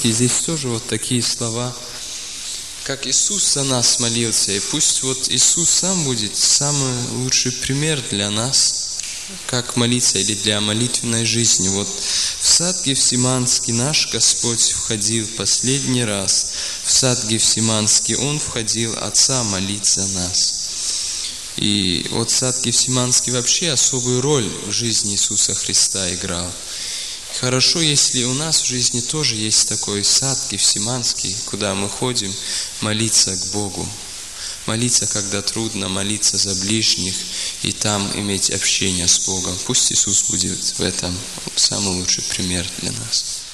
посмотрите, здесь тоже вот такие слова, как Иисус за нас молился. И пусть вот Иисус сам будет самый лучший пример для нас, как молиться или для молитвенной жизни. Вот в сад Гефсиманский наш Господь входил последний раз. В сад Гефсиманский Он входил Отца молить за нас. И вот сад Гефсиманский вообще особую роль в жизни Иисуса Христа играл. Хорошо, если у нас в жизни тоже есть такой сад Гефсиманский, куда мы ходим молиться к Богу. Молиться, когда трудно, молиться за ближних и там иметь общение с Богом. Пусть Иисус будет в этом самый лучший пример для нас.